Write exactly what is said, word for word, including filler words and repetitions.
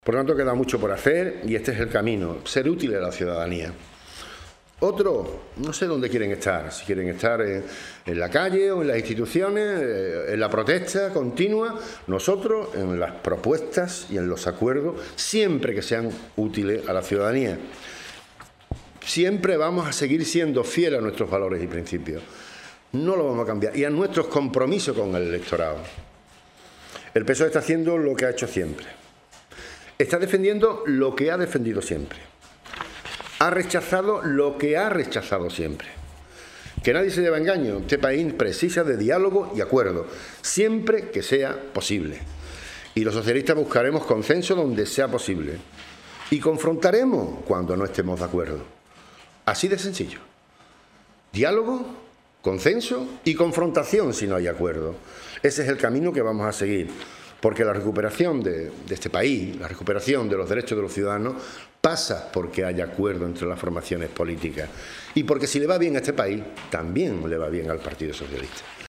Por lo tanto, queda mucho por hacer y este es el camino, ser útil a la ciudadanía. Otro, no sé dónde quieren estar, si quieren estar en, en la calle o en las instituciones, en la protesta continua, nosotros en las propuestas y en los acuerdos, siempre que sean útiles a la ciudadanía. Siempre vamos a seguir siendo fieles a nuestros valores y principios. No lo vamos a cambiar. Y a nuestros compromisos con el electorado. El P S O E está haciendo lo que ha hecho siempre. Está defendiendo lo que ha defendido siempre. Ha rechazado lo que ha rechazado siempre. Que nadie se lleve a engaño. Este país precisa de diálogo y acuerdo, siempre que sea posible. Y los socialistas buscaremos consenso donde sea posible. Y confrontaremos cuando no estemos de acuerdo. Así de sencillo. Diálogo, consenso y confrontación si no hay acuerdo. Ese es el camino que vamos a seguir. Porque la recuperación de, de este país, la recuperación de los derechos de los ciudadanos, pasa porque haya acuerdo entre las formaciones políticas. Y porque si le va bien a este país, también le va bien al Partido Socialista.